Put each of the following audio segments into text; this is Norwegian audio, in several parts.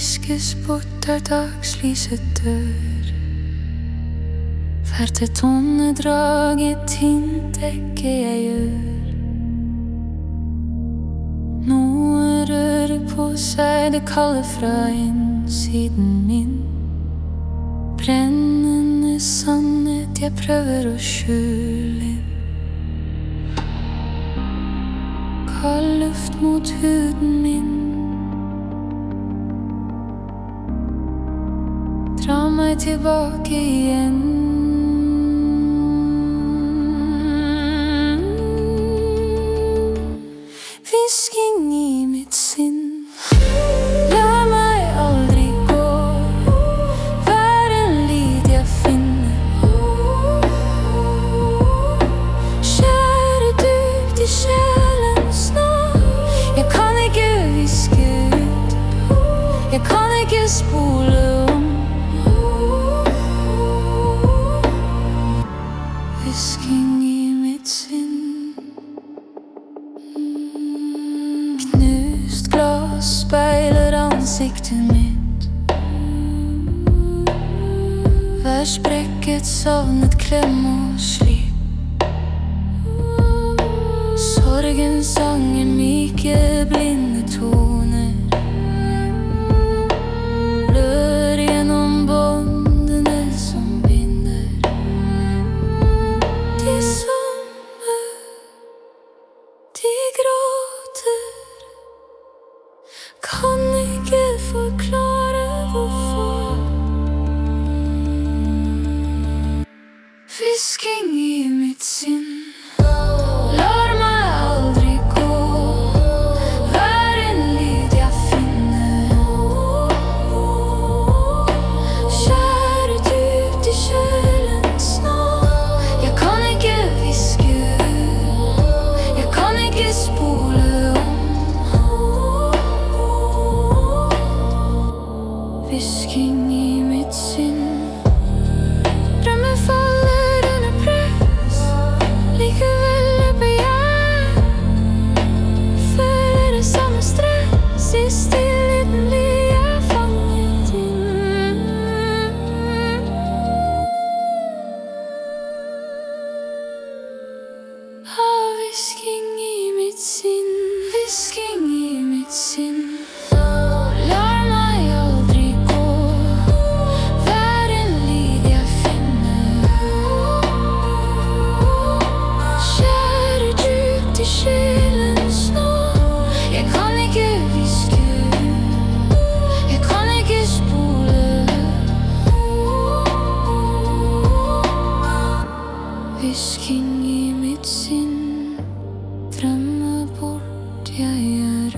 viskes bort der dagslyset dør. Hvert et åndedrag i tindekket jeg gjør. Noe rører på seg, det kaller fra innsiden min. Brennende sannhet jeg prøver å skjule inn. Kald luft mot huden min. Dra meg tilbake igjen. Hvisking i mitt sinn. La meg aldri gå. Vær en lyd jeg finner. Skjære dypt i sjelens nåd. Jeg kan ikke hviske ut. Jeg kan ikke spole om. Hvisking i mitt sinn. Knust glass speiler ansiktet mitt. Hver sprekket savnet klem og slipp. Sorgens sanger, myke, blinde toner. Blør gjennom båndene som binder. De sommer, de gråter. Kan ikke forklare hvorfor. Hvisking i mitt sinn. Lar meg aldri gå. Vær en lyd jeg finner. Skjære dypt i sjelens nåd. Jeg kan ikke hviske ut. Jeg kan ikke spole om. Hvisking i mitt sinn. Drømmer faller under press. Likevel løper jeg. Føler det samme stress. I stillheten blir jeg fanget inn. Av hvisking i mitt sinn. Hvisking i mitt sinn. Lar meg aldri gå. Vær en lyd jeg finner. Skjære dypt i sjelens nåd. Jeg kan ikke hviske ut. Jeg kan ikke spole. Hvisking i mitt sinn. Drømmer bort, jeg er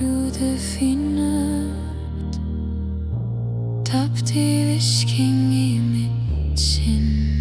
udefinert. Tapt i hvisking i mitt sinn.